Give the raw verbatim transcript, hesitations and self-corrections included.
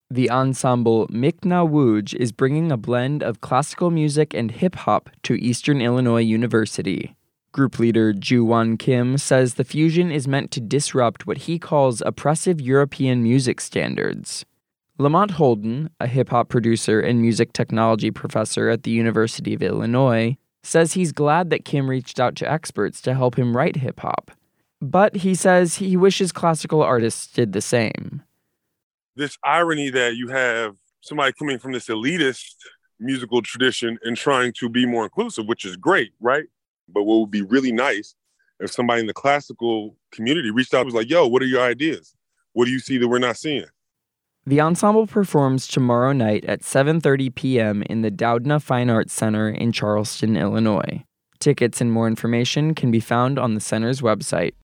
The ensemble Mikna Wuj is bringing a blend of classical music and hip-hop to Eastern Illinois University. Group leader Ju-Won Kim says the fusion is meant to disrupt what he calls oppressive European music standards. Lamont Holden, a hip-hop producer and music technology professor at the University of Illinois, says he's glad that Kim reached out to experts to help him write hip-hop. But he says he wishes classical artists did the same. This irony that you have somebody coming from this elitist musical tradition and trying to be more inclusive, which is great, right? But what would be really nice if somebody in the classical community reached out and was like, yo, what are your ideas? What do you see that we're not seeing? The ensemble performs tomorrow night at seven thirty p.m. in the Doudna Fine Arts Center in Charleston, Illinois. Tickets and more information can be found on the center's website.